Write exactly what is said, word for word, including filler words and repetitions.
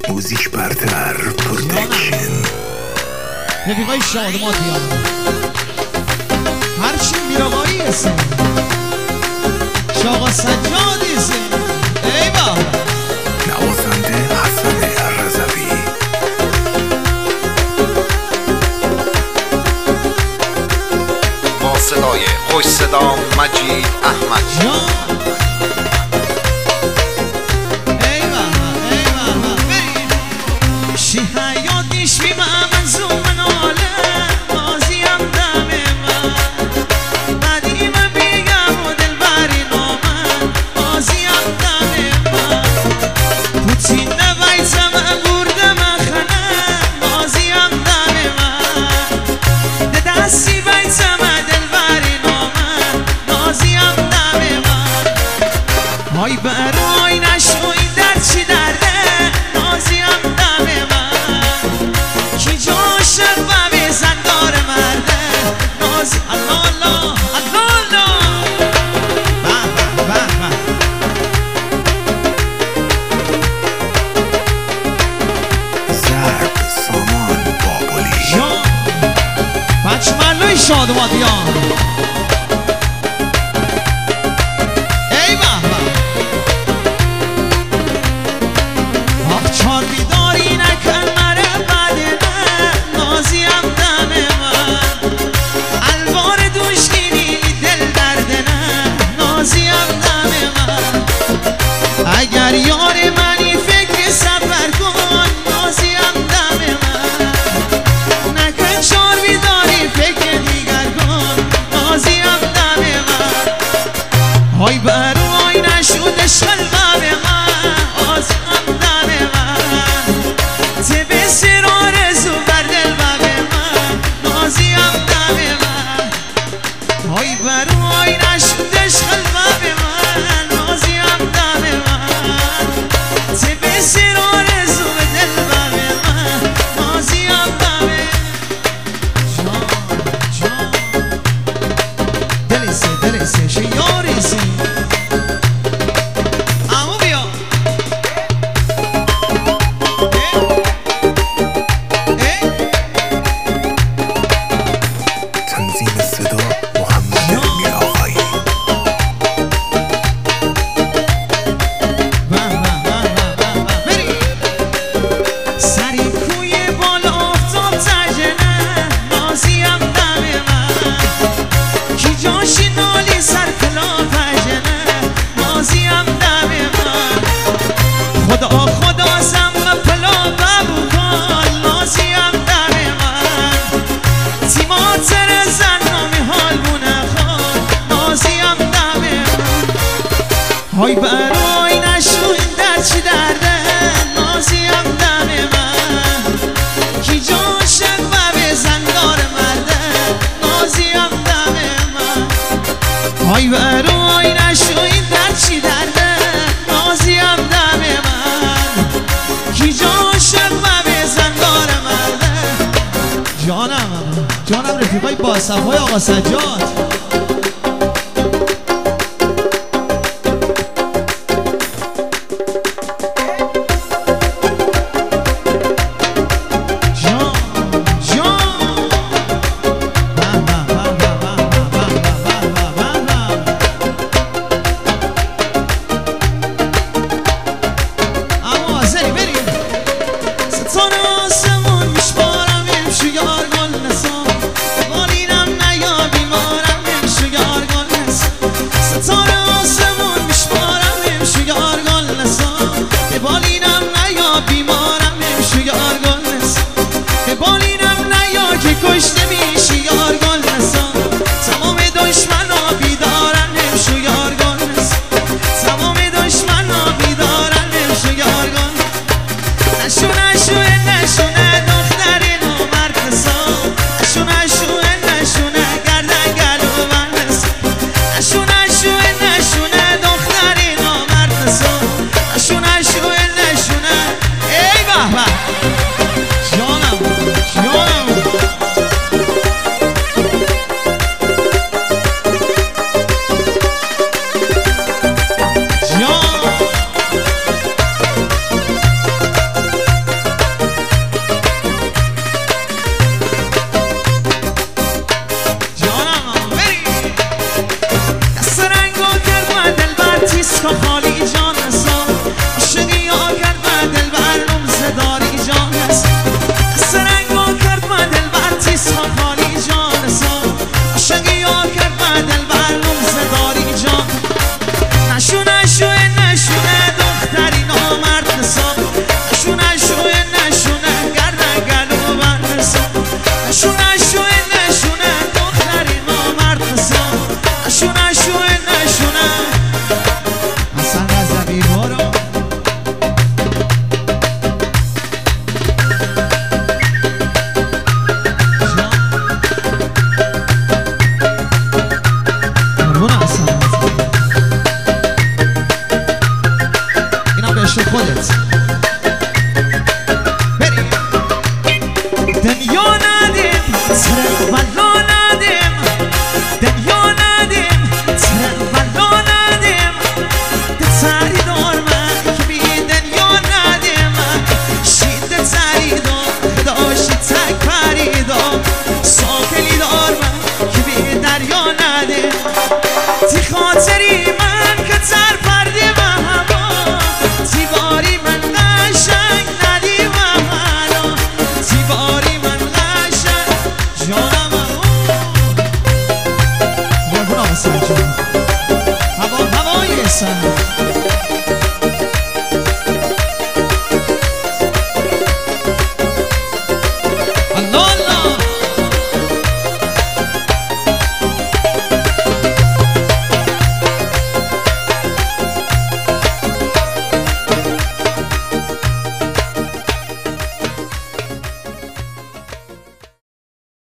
موزیک برتر پروتکشن. رفیقای شادماتی ها هرچی میراغایی هستن شاقا سجادی هستن. ای بابا نوازنده حسن رضوی. با صدای خوش صدا مجید احمد جان. ای بابا ای بابا بریم شی حیاتیش بی من زومن آله بازیم دم من بعدی من بیگم و دل بری نامن بازیم دم من پوتین نویزم برده من خنه بازیم دم من ده دستی ویزم دل بری نامن بازیم دم من های برای نشوی در چی درده بازیم دم من کی جاشق و به زندار مرده نازی الله الله الله الله به به به ضرب سامان بابلی. جان بچه ملوی شادماتیان. ای به به آخ چار بیداری نکن مره بده نه نازیم دم من الوار دوشگینی دل درده نه نازیم دم من اگر یار منی فکر سفر کن نازیم دم من نکن چار بیداری فکر دیگر کن نازیم دم من های برای نشود شلوه به من آزم دم من تبه سر آرزو بر دل و به من نازیم دم من های برای نشود شلوه به من نازیم دم من تبه سر آرزو به دل و به من نازیم دم جان جان دلسه دلسه شیارسه امو بیا تنظیم صدا محمد میراغایی. سری کوی بالا آفتاب تجنه نازیم دم من کی جاشی نالی سر کلا تجنه نازیم دم من خدا خدا زم و پلا ببو کن نازیم دم من تیما تر زن نامی حال بونه خان نازیم دم من های برای نشوین در چی درده نازیم دم من کی جاشق و به زندار مرده نازیم دم من های برای نشوین در چی درده نازیم دم من کی جاشق و به زندار مرده. جانم جانم رفیقای باصفای آقا سجاد. جان جان به به به به به به به به به. اما حاضری بریم ستاره آسمون میشمارم امشو یار گل نسام بالینم نیا بیمارم امشو یار گل نسام ستاره آسمون میشمارم امشو یار گل نسام بالینم نیا بیمارم